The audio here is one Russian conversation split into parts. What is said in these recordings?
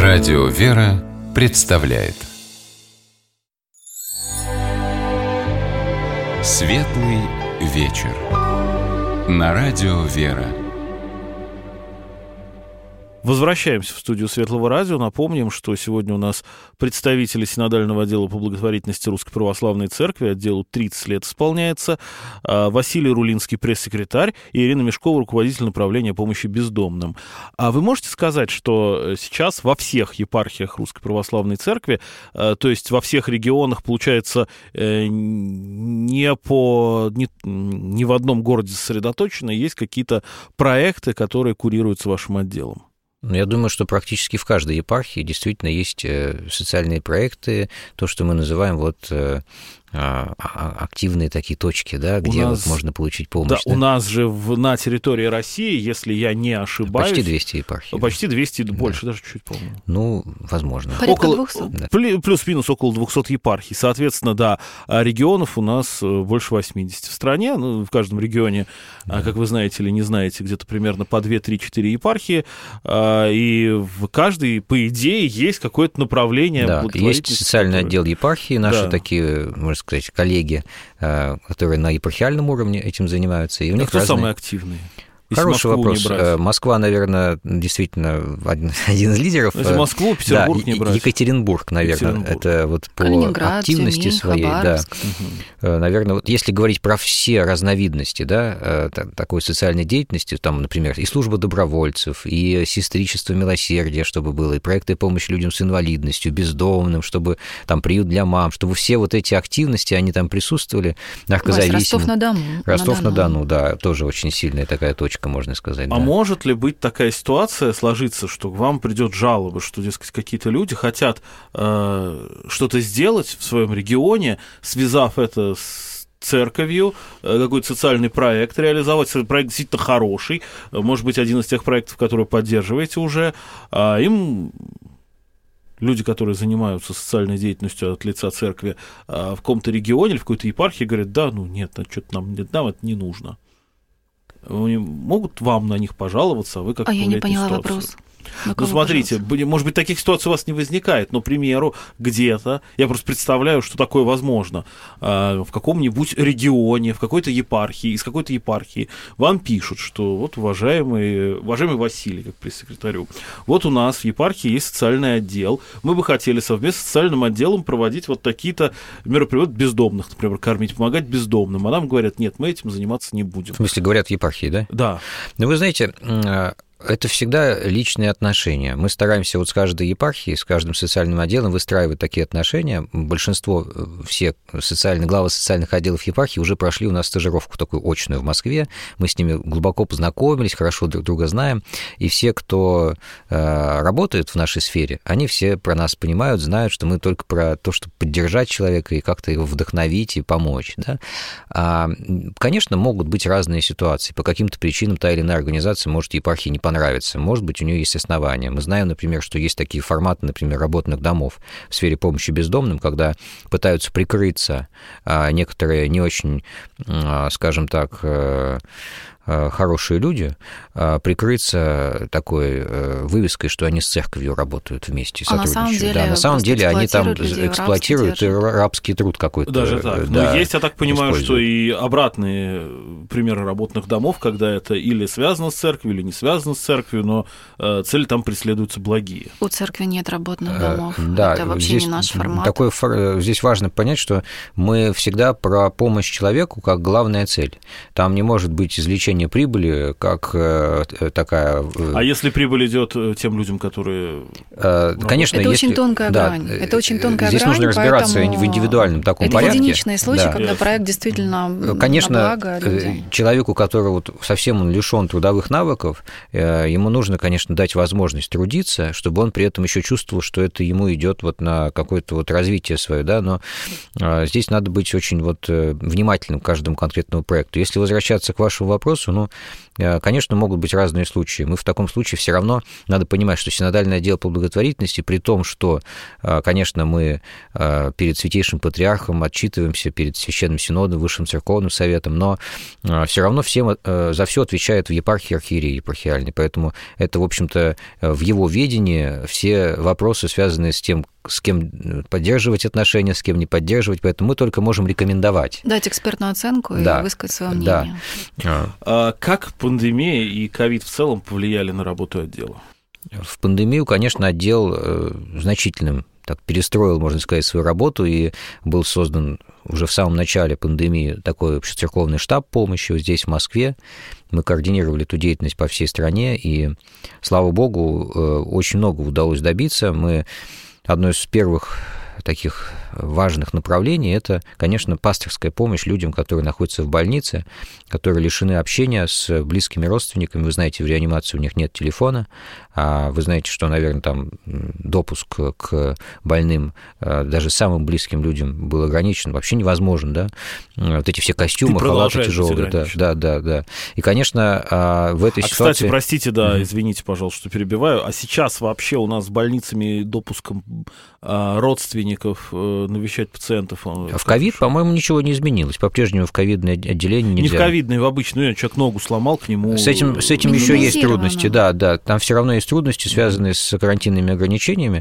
Радио «Вера» представляет Светлый вечер на Радио «Вера». Возвращаемся в студию Светлого радио. Напомним, что сегодня у нас представители Синодального отдела по благотворительности Русской Православной Церкви, отделу 30 лет исполняется, Василий Рулинский, пресс-секретарь, и Ирина Мешкова, руководитель направления помощи бездомным. А вы можете сказать, что сейчас во всех епархиях Русской Православной Церкви, то есть во всех регионах, получается, не в одном городе сосредоточено, есть какие-то проекты, которые курируются вашим отделом? Я думаю, что практически в каждой епархии действительно есть социальные проекты, то, что мы называем активные такие точки, да, где можно получить помощь. Да, да? У нас же на территории России, если я не ошибаюсь... Почти 200 епархий. Почти 200, да. Больше, даже чуть-чуть, по-моему. Ну, возможно. Порядка 200. Да. Плюс-минус около 200 епархий. Соответственно, да, регионов у нас больше 80 в стране. Ну, в каждом регионе, как вы знаете или не знаете, где-то примерно по 2, 3, 4 епархии. И в каждой, по идее, есть какое-то направление. Да, есть социальный отдел епархии, наши такие, можно сказать, коллеги, которые на епархиальном уровне этим занимаются. И у них кто самый активный? Хороший вопрос. Москва, наверное, действительно один из лидеров. Если Москву, Петербург не брать. Екатеринбург, наверное, это вот по активности Тюмень, своей. Хабаровск. Да. Наверное, вот если говорить про все разновидности, да, такой социальной деятельности, там, например, и служба добровольцев, и сестричество милосердия, чтобы было, и проекты помощи людям с инвалидностью, бездомным, чтобы там приют для мам, чтобы все вот эти активности, они там присутствовали, наркозависимым. Ростов-на-Дону. Ростов-на-Дону, да, тоже очень сильная такая точка, можно сказать. А может ли быть такая ситуация сложиться, что к вам придет жалоба, что, дескать, какие-то люди хотят что-то сделать в своем регионе, связав это с церковью, какой-то социальный проект реализовать, проект действительно хороший, может быть, один из тех проектов, которые поддерживаете уже, а им... Люди, которые занимаются социальной деятельностью от лица церкви в каком-то регионе или в какой-то епархии, говорят, да, ну нет, что-то нам это не нужно. Могут вам на них пожаловаться, а вы как-то я не поняла ситуацию? Вопрос. Ну, смотрите, может быть, таких ситуаций у вас не возникает, но, к примеру, где-то, я просто представляю, что такое возможно, в каком-нибудь регионе, в какой-то епархии, из какой-то епархии вам пишут, что вот, уважаемый Василий, как пресс-секретарю, вот у нас в епархии есть социальный отдел, мы бы хотели совместно с социальным отделом проводить вот такие-то мероприятия бездомных, например, кормить, помогать бездомным, а нам говорят, нет, мы этим заниматься не будем. В смысле, говорят в епархии, да? Да. Ну, вы знаете... Это всегда личные отношения. Мы стараемся вот с каждой епархией, с каждым социальным отделом выстраивать такие отношения. Большинство, все главы социальных отделов епархии уже прошли у нас стажировку такую очную в Москве. Мы с ними глубоко познакомились, хорошо друг друга знаем. И все, кто работает в нашей сфере, они все про нас понимают, знают, что мы только про то, чтобы поддержать человека и как-то его вдохновить и помочь. Да? Конечно, могут быть разные ситуации. По каким-то причинам та или иная организация может епархии не понравится. Может быть, у нее есть основания. Мы знаем, например, что есть такие форматы, например, работных домов в сфере помощи бездомным, когда пытаются прикрыться некоторые не очень, скажем так, хорошие люди, прикрыться такой вывеской, что они с церковью работают вместе, сотрудничают. На самом деле они там эксплуатируют рабский труд какой-то. Даже так. Да, но есть, я так понимаю, что и обратные примеры работных домов, когда это или связано с церковью, или не связано с церковью, но цели там преследуются благие. У церкви нет работных домов. Да, это вообще не наш формат. Здесь важно понять, что мы всегда про помощь человеку как главная цель. Там не может быть извлечение прибыли как такая... А если прибыль идет тем людям, которые... Конечно, это очень тонкая грань. Это очень тонкая здесь грань, нужно разбираться в индивидуальном таком порядке. Это единичные случаи, когда проект действительно конечно, на благо людям. Человеку, который вот совсем он лишен трудовых навыков, ему нужно, конечно, дать возможность трудиться, чтобы он при этом еще чувствовал, что это ему идет вот на какое-то вот развитие свое, да, но здесь надо быть очень вот внимательным к каждому конкретному проекту. Если возвращаться к вашему вопросу, ну, конечно, могут быть разные случаи. Мы в таком случае все равно надо понимать, что синодальное отдел по благотворительности, при том, что, конечно, мы перед Святейшим Патриархом отчитываемся, перед Священным Синодом, Высшим Церковным Советом, но все равно всем за все отвечает в епархии архиерей епархиальный, поэтому это, в общем-то, в его ведении все вопросы, связанные с тем, с кем поддерживать отношения, с кем не поддерживать, поэтому мы только можем рекомендовать. Дать экспертную оценку и высказать свое мнение. Да. Как пандемия и ковид в целом повлияли на работу отдела? В пандемию, конечно, отдел значительным так перестроил, можно сказать, свою работу, и был создан уже в самом начале пандемии такой общецерковный штаб помощи вот здесь, в Москве. Мы координировали эту деятельность по всей стране, и, слава богу, очень много удалось добиться. Одно из первых таких важных направлений – это, конечно, пасторская помощь людям, которые находятся в больнице, которые лишены общения с близкими родственниками. Вы знаете, в реанимации у них нет телефона, а вы знаете, что, наверное, там допуск к больным, даже самым близким людям был ограничен, вообще невозможен, да? Вот эти все костюмы, халаты тяжелые. Да. И, конечно, в этой ситуации... Кстати, простите, извините, пожалуйста, что перебиваю, а сейчас вообще у нас с больницами и допуском родственников навещать пациентов? В ковид, по-моему, ничего не изменилось. По-прежнему в ковидное отделение нельзя. Не в ковидное, в обычное. Человек ногу сломал, к нему... С этим еще есть трудности, да. Там все равно есть трудности, связанные с карантинными ограничениями.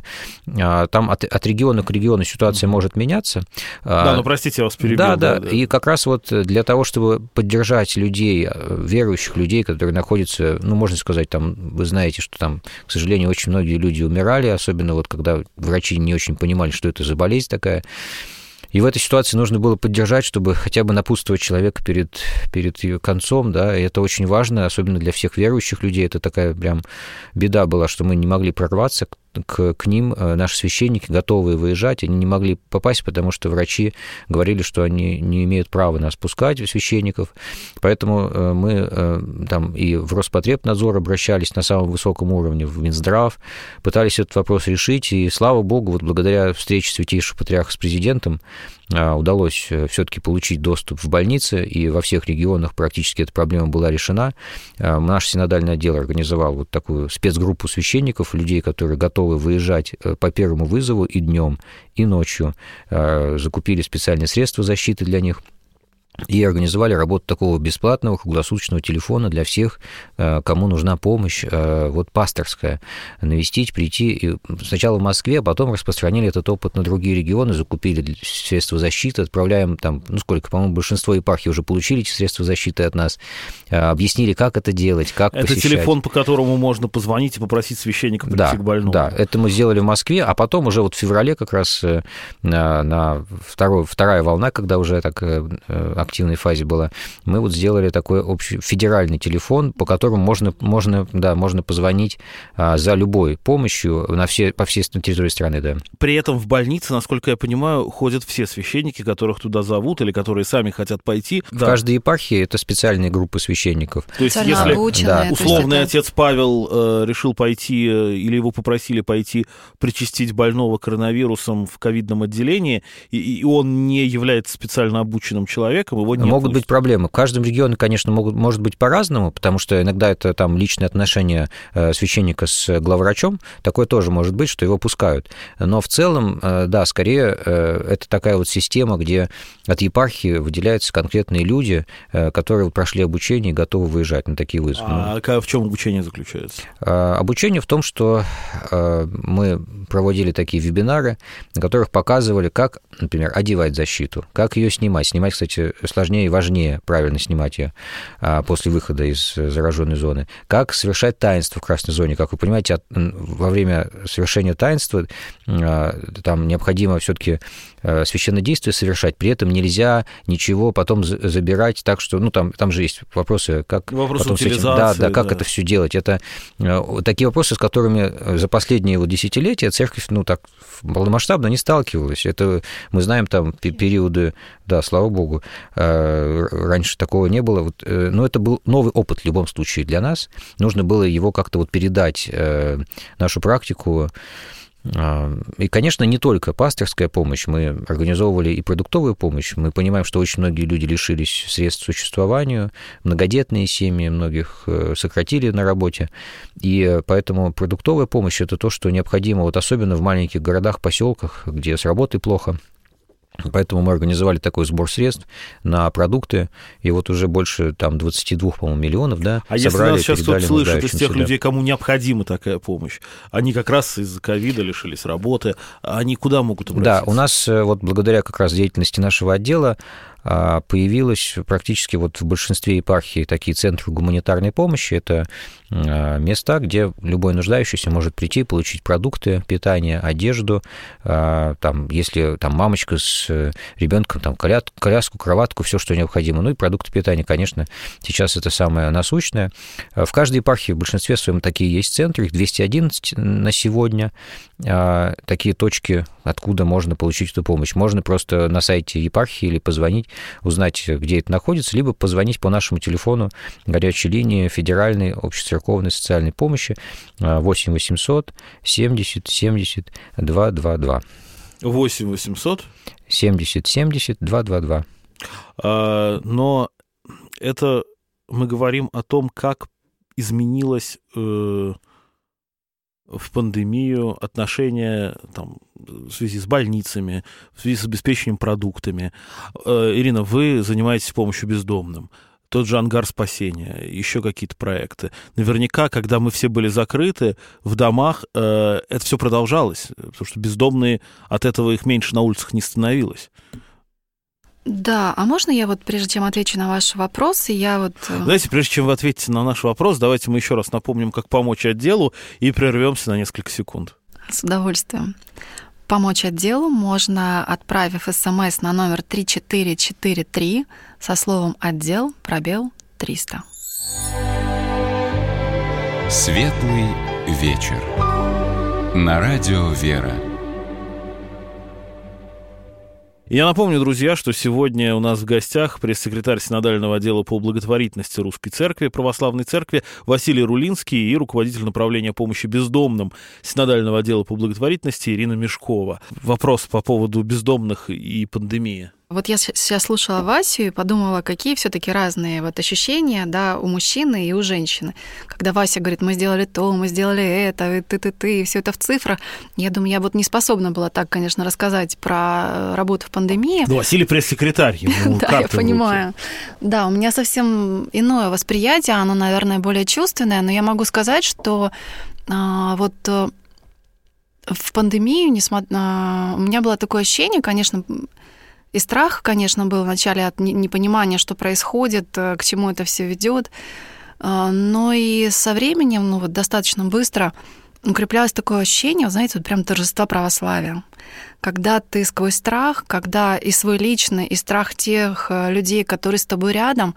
Там от региона к региону ситуация может меняться. Да, но простите, я вас перебил. Да. И как раз вот для того, чтобы поддержать людей, верующих людей, которые находятся, можно сказать, там, вы знаете, что там, к сожалению, очень многие люди умирали, особенно вот когда врачи не очень понимали, что это за болезнь такая. И в этой ситуации нужно было поддержать, чтобы хотя бы напутствовать человека перед ее концом, да, и это очень важно, особенно для всех верующих людей. Это такая прям беда была, что мы не могли прорваться к ним. Наши священники, готовые выезжать, они не могли попасть, потому что врачи говорили, что они не имеют права нас пускать, священников. Поэтому мы там и в Роспотребнадзор обращались на самом высоком уровне, в Минздрав, пытались этот вопрос решить, и, слава богу, вот благодаря встрече Святейшего Патриарха с президентом удалось все-таки получить доступ в больницы, и во всех регионах практически эта проблема была решена. Наш синодальный отдел организовал вот такую спецгруппу священников, людей, которые готовы выезжать по первому вызову и днем, и ночью, закупили специальные средства защиты для них и организовали работу такого бесплатного круглосуточного телефона для всех, кому нужна помощь, вот пасторская, навестить, прийти. И сначала в Москве, а потом распространили этот опыт на другие регионы, закупили средства защиты, отправляем там, по-моему, большинство епархий уже получили эти средства защиты от нас, объяснили, как это делать, как посещать. Это телефон, по которому можно позвонить и попросить священника прийти к больному. Да, это мы сделали в Москве, а потом уже вот в феврале как раз на вторая волна, когда уже так активной фазе была, мы вот сделали такой общий федеральный телефон, по которому можно позвонить за любой помощью по всей территории страны, да. При этом в больнице, насколько я понимаю, ходят все священники, которых туда зовут или которые сами хотят пойти. В каждой епархии это специальные группы священников. То есть, если условный отец Павел решил пойти или его попросили пойти причастить больного коронавирусом в ковидном отделении, и он не является специально обученным человеком, его не могут быть проблемы. В каждом регионе, конечно, может быть по-разному, потому что иногда это там личные отношения священника с главврачом, такое тоже может быть, что его пускают. Но в целом, да, скорее это такая вот система, где от епархии выделяются конкретные люди, которые прошли обучение и готовы выезжать на такие вызовы. А в чем обучение заключается? Обучение в том, что мы проводили такие вебинары, на которых показывали, как, например, одевать защиту, как ее снимать. Снимать, кстати, сложнее и важнее правильно снимать ее после выхода из зараженной зоны. Как совершать таинство в красной зоне. Как вы понимаете, во время совершения таинства там необходимо все-таки священнодействие совершать, при этом нельзя ничего потом забирать так, что, там же есть вопросы, как потом утилизации, как это все делать. Это такие вопросы, с которыми за последние десятилетия церковь, так полномасштабно не сталкивалась. Это мы знаем там периоды, да, слава богу, раньше такого не было. Но это был новый опыт в любом случае для нас. Нужно было его как-то передать, нашу практику, И, конечно, не только пастырская помощь, мы организовывали и продуктовую помощь. Мы понимаем, что очень многие люди лишились средств к существованию, многодетные семьи, многих сократили на работе, и поэтому продуктовая помощь – это то, что необходимо, вот особенно в маленьких городах, поселках, где с работой плохо. Поэтому мы организовали такой сбор средств на продукты, и вот уже больше там 22, по-моему, миллионов, да, собрали, если нас сейчас кто-то слышит из тех людей, кому необходима такая помощь, они как раз из-за ковида лишились работы, они куда могут обратиться? Да, у нас вот благодаря как раз деятельности нашего отдела появилось практически вот в большинстве епархий такие центры гуманитарной помощи. Это места, где любой нуждающийся может прийти, получить продукты, питание, одежду. Там, если там мамочка с ребенком, там коляску, кроватку, все, что необходимо. Ну и продукты питания, конечно, сейчас это самое насущное. В каждой епархии в большинстве своем такие есть центры, их 211 на сегодня. Такие точки, откуда можно получить эту помощь. Можно просто на сайте епархии или позвонить, узнать, где это находится, либо позвонить по нашему телефону горячей линии Федеральной общецерковной социальной помощи 8 800 70 70 222. 8 800 70 70 222. Но это мы говорим о том, как изменилось в пандемию отношения там, в связи с больницами, в связи с обеспечением продуктами. Ирина, вы занимаетесь помощью бездомным. Тот же ангар спасения, еще какие-то проекты. Наверняка, когда мы все были закрыты в домах, это все продолжалось, потому что бездомные, от этого их меньше на улицах не становилось. Да, а можно я вот, прежде чем отвечу на ваш вопрос, Знаете, прежде чем вы ответите на наш вопрос, давайте мы еще раз напомним, как помочь отделу, и прервемся на несколько секунд. С удовольствием. Помочь отделу можно, отправив СМС на номер 3443 со словом «отдел», пробел 300. Светлый вечер. На радио «Вера». Я напомню, друзья, что сегодня у нас в гостях пресс-секретарь Синодального отдела по благотворительности Русской Церкви, Православной Церкви Василий Рулинский и руководитель направления помощи бездомным Синодального отдела по благотворительности Ирина Мешкова. Вопрос по поводу бездомных и пандемии. Вот я сейчас слушала Васю и подумала, какие все-таки разные вот ощущения, да, у мужчины и у женщины. Когда Вася говорит, мы сделали то, мы сделали это, и ты, и все это в цифрах. Я думаю, я вот не способна была так, конечно, рассказать про работу в пандемии. Ну, Василий пресс-секретарь. Да, я понимаю. Да, у меня совсем иное восприятие, оно, наверное, более чувственное, но я могу сказать, что вот в пандемию у меня было такое ощущение, конечно, и страх, конечно, был вначале от непонимания, что происходит, к чему это все ведет, но и со временем, вот достаточно быстро укреплялось такое ощущение, знаете, вот прям торжества православия. Когда ты сквозь страх, когда и свой личный, и страх тех людей, которые с тобой рядом,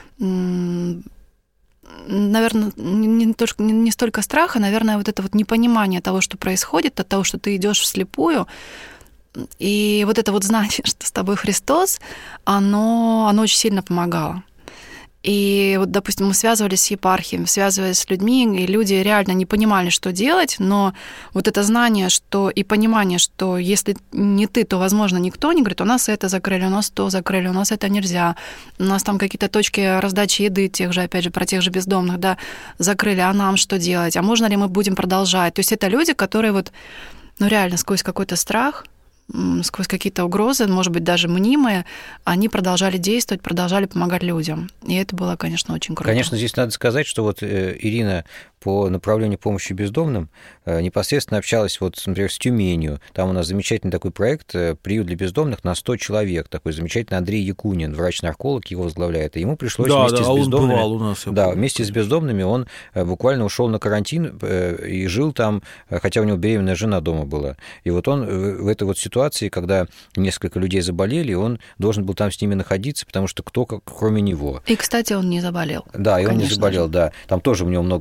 наверное, не столько страха, наверное, вот это вот непонимание того, что происходит, от того, что ты идешь вслепую. И вот это вот знание, что с тобой Христос, оно очень сильно помогало. И вот, допустим, мы связывались с епархией, связывались с людьми, и люди реально не понимали, что делать, но вот это знание, что и понимание, что если не ты, то, возможно, никто не говорит, у нас это закрыли, у нас то закрыли, у нас это нельзя, у нас там какие-то точки раздачи еды, тех же, опять же, про тех же бездомных, да, закрыли, а нам что делать, а можно ли мы будем продолжать? То есть это люди, которые вот, реально сквозь какой-то страх, сквозь какие-то угрозы, может быть, даже мнимые, они продолжали действовать, продолжали помогать людям. И это было, конечно, очень круто. Конечно, здесь надо сказать, что вот Ирина по направлению помощи бездомным непосредственно общалась, вот, например, с Тюменью. Там у нас замечательный такой проект «Приют для бездомных» на 100 человек. Такой замечательный Андрей Якунин, врач-нарколог, его возглавляет. И ему пришлось вместе с бездомными... бывал у нас. Вместе с бездомными он буквально ушел на карантин и жил там, хотя у него беременная жена дома была. И вот он в этой вот ситуации, когда несколько людей заболели, он должен был там с ними находиться, потому что кто, кроме него. И, кстати, он не заболел. Да, и он не заболел, да. Там тоже у него много было испытаний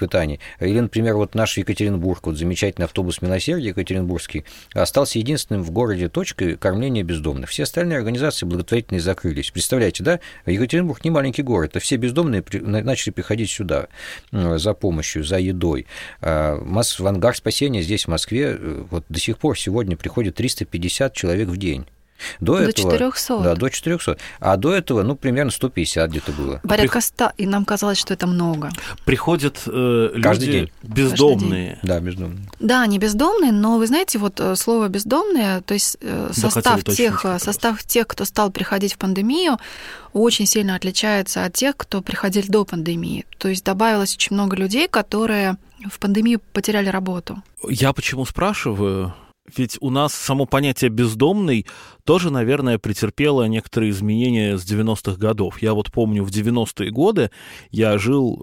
испытаний. Или, например, вот наш Екатеринбург, вот замечательный автобус милосердия екатеринбургский, остался единственным в городе точкой кормления бездомных. Все остальные организации благотворительные закрылись. Представляете, да? Екатеринбург не маленький город, а все бездомные начали приходить сюда за помощью, за едой. В ангар спасения здесь, в Москве, вот до сих пор сегодня приходит 350 человек в день. До этого, 400. Да, до 400. А до этого, ну, примерно 150 где-то было. Порядка 100, и нам казалось, что это много. Приходят каждый люди день. бездомные. Да, бездомные. Да, они бездомные, но вы знаете, вот слово «бездомные», то есть состав тех, кто стал приходить в пандемию, очень сильно отличается от тех, кто приходили до пандемии. То есть добавилось очень много людей, которые в пандемию потеряли работу. Я почему спрашиваю? Ведь у нас само понятие «бездомный» тоже, наверное, претерпело некоторые изменения с 90-х годов. Я вот помню, в 90-е годы я жил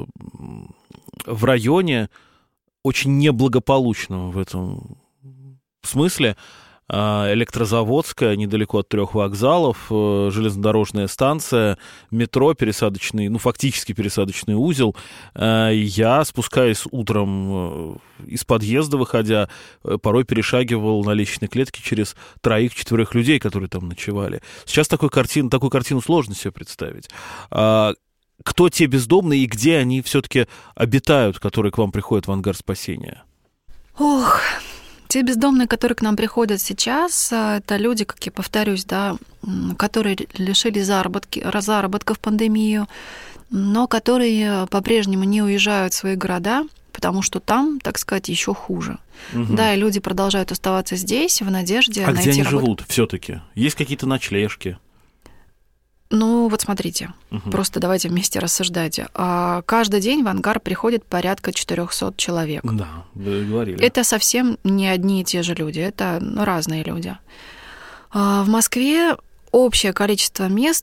в районе очень неблагополучном в этом смысле. Электрозаводская, недалеко от 3 вокзалов, железнодорожная станция, метро, пересадочный, фактически пересадочный узел. Я, спускаясь утром из подъезда, выходя, порой перешагивал на лестничной клетке через 3-4 людей, которые там ночевали. Сейчас такую картину сложно себе представить. Кто те бездомные и где они все-таки обитают, которые к вам приходят в ангар спасения? Ох... Те бездомные, которые к нам приходят сейчас, это люди, как я повторюсь, да, которые лишились заработка в пандемию, но которые по-прежнему не уезжают в свои города, потому что там, так сказать, еще хуже. Угу. Да, и люди продолжают оставаться здесь в надежде найти работу. А где они живут все-таки? Есть какие-то ночлежки? Ну, вот смотрите, просто давайте вместе рассуждать. Каждый день в ангар приходит порядка 400 человек. Да, вы говорили. Это совсем не одни и те же люди, это разные люди. В Москве общее количество мест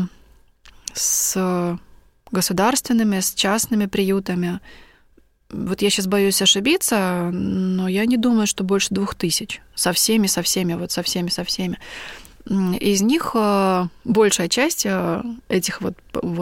с государственными, с частными приютами, вот я сейчас боюсь ошибиться, но я не думаю, что больше 2000. Со всеми. Из них большая часть этих вот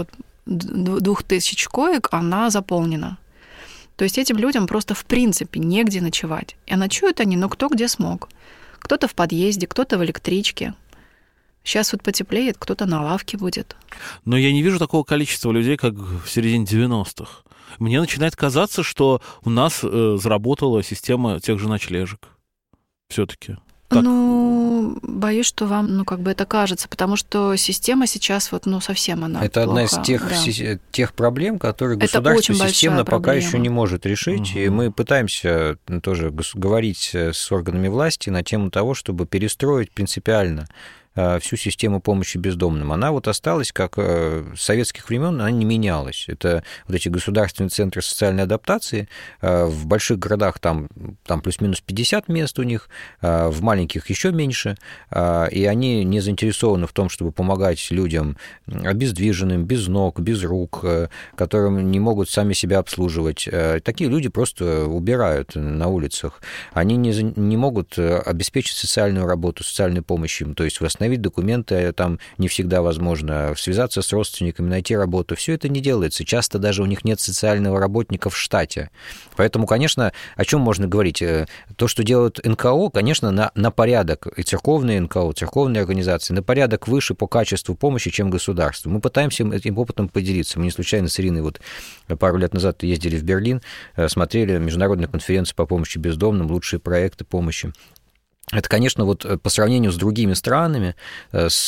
2000 коек, она заполнена. То есть этим людям просто в принципе негде ночевать. И ночуют они, кто где смог. Кто-то в подъезде, кто-то в электричке. Сейчас вот потеплеет, кто-то на лавке будет. Но я не вижу такого количества людей, как в середине 90-х. Мне начинает казаться, что у нас заработала система тех же ночлежек. Все-таки. Так. Боюсь, что вам, это кажется, потому что система сейчас совсем она это плохо. Одна из тех проблем, которые государство системно пока еще не может решить, и мы пытаемся тоже говорить с органами власти на тему того, чтобы перестроить принципиально всю систему помощи бездомным. Она вот осталась, как с советских времен, она не менялась. Это вот эти государственные центры социальной адаптации. В больших городах там плюс-минус 50 мест у них, в маленьких еще меньше, и они не заинтересованы в том, чтобы помогать людям обездвиженным, без ног, без рук, которым не могут сами себя обслуживать. Такие люди просто убирают на улицах. Они не могут обеспечить социальную работу, социальную помощь им, то есть восстановить документы там не всегда возможно, связаться с родственниками, найти работу. Все это не делается. Часто даже у них нет социального работника в штате. Поэтому, конечно, о чем можно говорить? То, что делают НКО, конечно, на порядок, и церковные НКО, церковные организации, на порядок выше по качеству помощи, чем государство. Мы пытаемся этим опытом поделиться. Мы не случайно с Ириной пару лет назад ездили в Берлин, смотрели международную конференцию по помощи бездомным, лучшие проекты помощи. Это, конечно, по сравнению с другими странами, с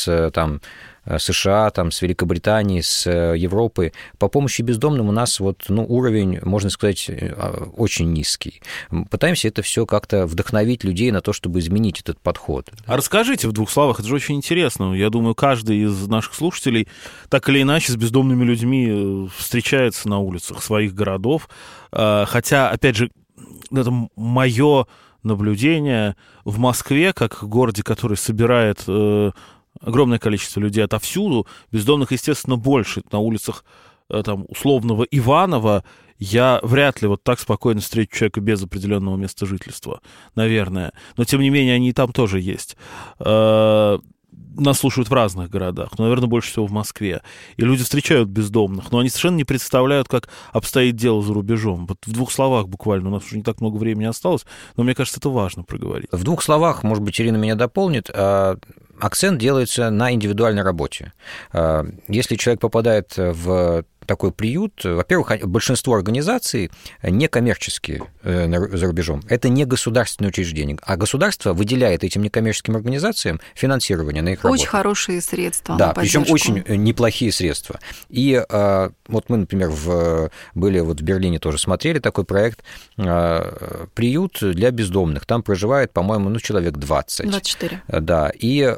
США, с Великобританией, с Европой, по помощи бездомным у нас уровень, можно сказать, очень низкий. Пытаемся это все как-то вдохновить людей на то, чтобы изменить этот подход. А расскажите в 2 словах, это же очень интересно. Я думаю, каждый из наших слушателей так или иначе с бездомными людьми встречается на улицах своих городов. Хотя, опять же, это мое наблюдение в Москве, как в городе, который собирает огромное количество людей отовсюду, бездомных, естественно, больше. На улицах условного Иванова я вряд ли так спокойно встречу человека без определенного места жительства, наверное. Но, тем не менее, они и там тоже есть. нас слушают в разных городах, но, наверное, больше всего в Москве. И люди встречают бездомных, но они совершенно не представляют, как обстоит дело за рубежом. Вот в 2 словах буквально, у нас уже не так много времени осталось, но мне кажется, это важно проговорить. В 2 словах, может быть, Ирина меня дополнит, акцент делается на индивидуальной работе. Если человек попадает в такой приют, во-первых, большинство организаций некоммерческие за рубежом. Это не государственные учреждения, а государство выделяет этим некоммерческим организациям финансирование на их работу. Очень хорошие средства. Да, причем очень неплохие средства. И вот мы, например, были вот в Берлине тоже смотрели такой проект «Приют для бездомных». Там проживает, по-моему, человек 20. 24. Да, и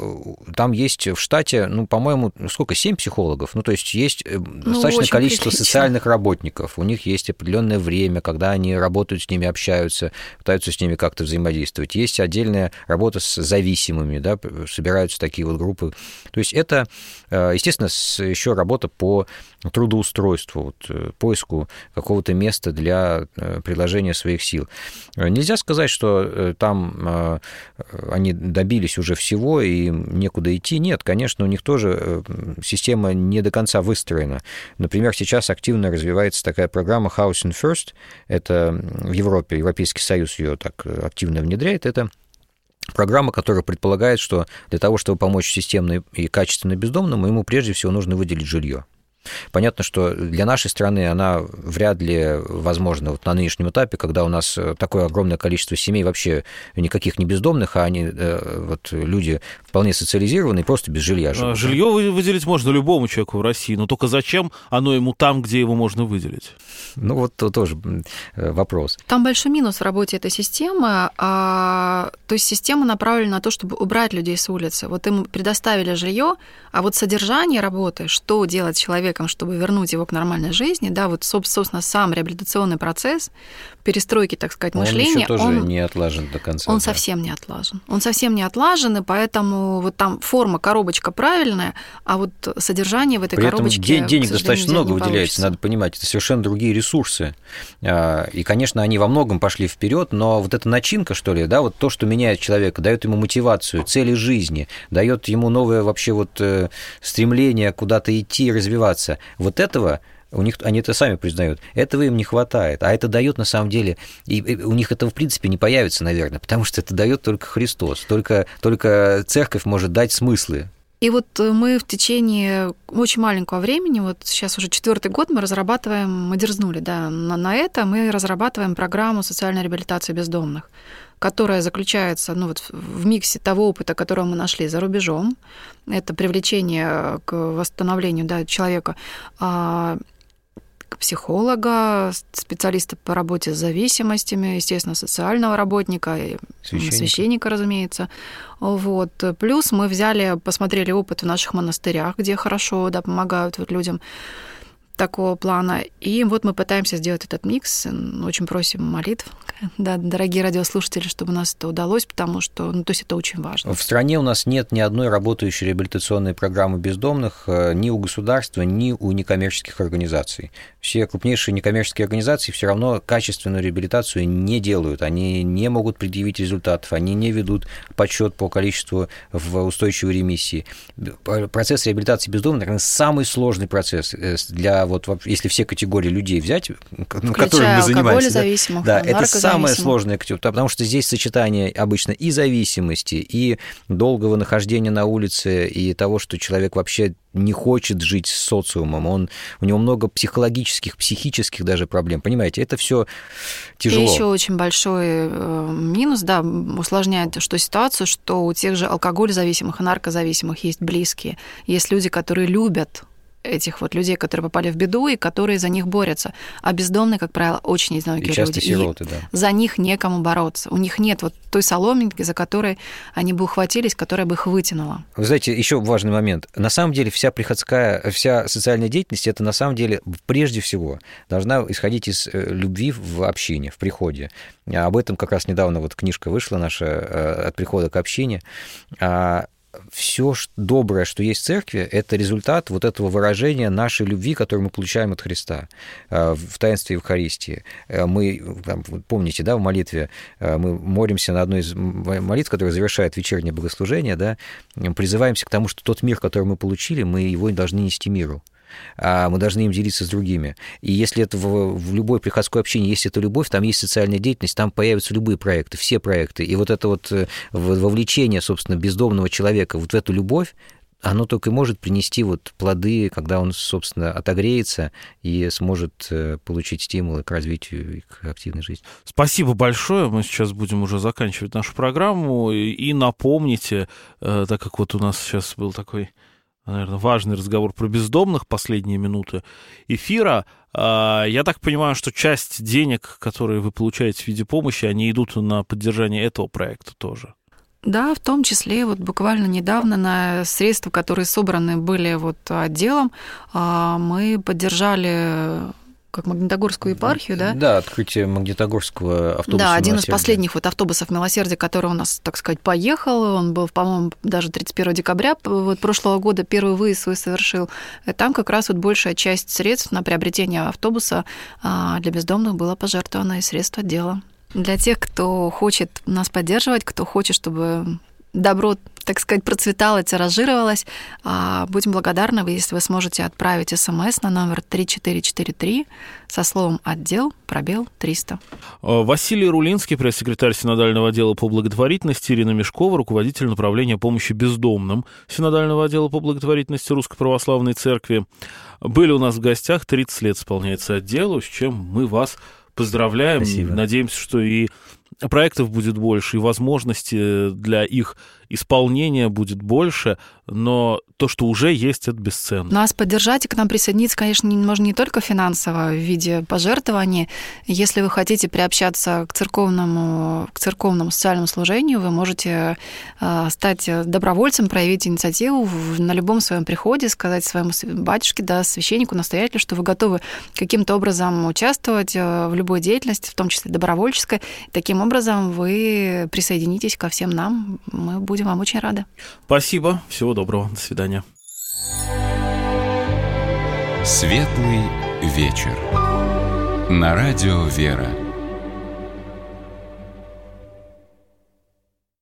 там есть в штате, по-моему, 7 психологов. То есть есть достаточное количество социальных работников. У них есть определенное время, когда они работают с ними, общаются, пытаются с ними как-то взаимодействовать. Есть отдельная работа с зависимыми, да, собираются такие вот группы. То есть это, естественно, еще работа по трудоустройству, поиску какого-то места для приложения своих сил. Нельзя сказать, что там они добились уже всего и некуда идти. Нет, конечно, у них тоже система не до конца выстроена. Например, сейчас активно развивается такая программа Housing First. Это в Европе, Европейский Союз ее так активно внедряет. Это программа, которая предполагает, что для того, чтобы помочь системно и качественно бездомному, ему прежде всего нужно выделить жилье. Понятно, что для нашей страны она вряд ли возможна на нынешнем этапе, когда у нас такое огромное количество семей, вообще никаких не бездомных, а они люди вполне социализированные, просто без жилья живут. Жилье выделить можно любому человеку в России, но только зачем оно ему там, где его можно выделить? Тут тоже вопрос. Там большой минус в работе этой системы. То есть система направлена на то, чтобы убрать людей с улицы. Вот им предоставили жилье, а вот содержание работы, что делать человеком, чтобы вернуть его к нормальной жизни, да, вот, собственно, сам реабилитационный процесс перестройки, так сказать, мышления, он еще тоже не отлажен до конца. Он совсем не отлажен. Он совсем не отлажен, и поэтому вот там форма, коробочка правильная, а вот содержание в этой коробочке, при этом денег достаточно много выделяется, надо понимать, это совершенно другие ресурсы. И, конечно, они во многом пошли вперед, но вот эта начинка, что ли, да, вот то, что меняет человека, дает ему мотивацию, цели жизни, дает ему новое вообще стремление куда-то идти, развиваться. Вот этого у них, они это сами признают, этого им не хватает, а это дает на самом деле, и у них этого в принципе не появится, наверное, потому что это дает только Христос, только церковь может дать смыслы. И вот мы в течение очень маленького времени, вот сейчас уже 4-й год, мы дерзнули, да, на это, мы разрабатываем программу социальной реабилитации бездомных, которая заключается в миксе того опыта, которого мы нашли за рубежом. Это привлечение к восстановлению человека, психолога, специалиста по работе с зависимостями, естественно, социального работника, священника, разумеется. Плюс мы посмотрели опыт в наших монастырях, где хорошо помогают людям такого плана. И мы пытаемся сделать этот микс. Очень просим молитв, да, дорогие радиослушатели, чтобы у нас это удалось, потому что, то есть это очень важно. В стране у нас нет ни одной работающей реабилитационной программы бездомных ни у государства, ни у некоммерческих организаций. Все крупнейшие некоммерческие организации все равно качественную реабилитацию не делают. Они не могут предъявить результатов, они не ведут подсчет по количеству в устойчивой ремиссии. Процесс реабилитации бездомных, наверное, самый сложный процесс для если все категории людей взять, которыми мы занимаемся, зависимых, да, это самое сложное, потому что здесь сочетание обычно и зависимости, и долгого нахождения на улице, и того, что человек вообще не хочет жить с социумом, у него много психических даже проблем, понимаете, это все тяжело. И еще очень большой минус, да, усложняет ситуацию, что у тех же алкоголь-зависимых и наркозависимых есть близкие, есть люди, которые любят этих людей, которые попали в беду и которые за них борются. А бездомные, как правило, очень одинокие люди. Часто сироты, да. За них некому бороться. У них нет той соломинки, за которой они бы ухватились, которая бы их вытянула. Вы знаете, еще важный момент. На самом деле вся социальная деятельность, это на самом деле прежде всего должна исходить из любви в общине, в приходе. Об этом как раз недавно книжка вышла наша «От прихода к общине». все доброе, что есть в церкви, это результат вот этого выражения нашей любви, которую мы получаем от Христа в таинстве Евхаристии. Мы, помните, да, в молитве мы молимся на одной из молитв, которая завершает вечернее богослужение, да, призываемся к тому, что тот мир, который мы получили, мы его должны нести миру. А мы должны им делиться с другими. И если это в любой приходской общине есть эта любовь, там есть социальная деятельность, там появятся любые проекты, все проекты. И вот это вот вовлечение, собственно, бездомного человека вот в эту любовь, оно только и может принести вот плоды, когда он, собственно, отогреется и сможет получить стимулы к развитию и к активной жизни. Спасибо большое. Мы сейчас будем уже заканчивать нашу программу. И напомните, так как вот у нас сейчас был такой, наверное, важный разговор про бездомных, последние минуты эфира. Я так понимаю, что часть денег, которые вы получаете в виде помощи, они идут на поддержание этого проекта тоже. Да, в том числе вот буквально недавно на средства, которые собраны были вот отделом, мы поддержали как Магнитогорскую епархию, да? Да, открытие Магнитогорского автобуса. Да, один «Милосердие». из последних вот автобусов «Милосердия», который у нас, так сказать, поехал. Он был, по-моему, даже 31 декабря вот прошлого года первый выезд свой совершил. И там как раз вот большая часть средств на приобретение автобуса для бездомных была пожертвована из средств отдела. Для тех, кто хочет нас поддерживать, кто хочет, чтобы добро, так сказать, процветало, тиражировалось, будем благодарны, если вы сможете отправить СМС на номер 3443 со словом «Отдел», пробел 300. Василий Рулинский, пресс-секретарь Синодального отдела по благотворительности, Ирина Мешкова, руководитель направления помощи бездомным Синодального отдела по благотворительности Русской Православной Церкви, были у нас в гостях. 30 лет исполняется отделу, с чем мы вас поздравляем. Спасибо. Надеемся, что и проектов будет больше, и возможностей для их исполнения будет больше, но то, что уже есть, это бесценно. Нас поддержать и к нам присоединиться, конечно, можно не только финансово в виде пожертвований. Если вы хотите приобщаться к церковному социальному служению, вы можете стать добровольцем, проявить инициативу на любом своем приходе, сказать своему батюшке, да, священнику, настоятелю, что вы готовы каким-то образом участвовать в любой деятельности, в том числе добровольческой. Таким образом вы присоединитесь ко всем нам. Мы будем вам очень рады. Спасибо. Всего доброго. До свидания. Светлый вечер. На радио «Вера».